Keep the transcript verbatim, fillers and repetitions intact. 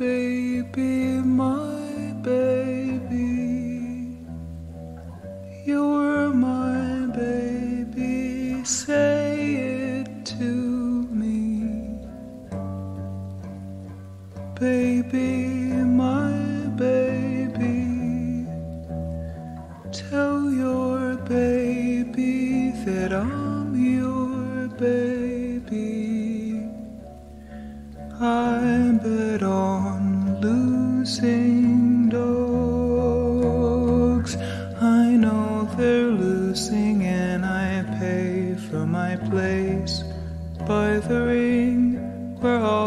baby, my baby. You're my baby, say it to me. Baby, my baby, tell your baby that I'm your baby. I bet on losing dogs. I know they're losing, and I pay for my place by the ring where all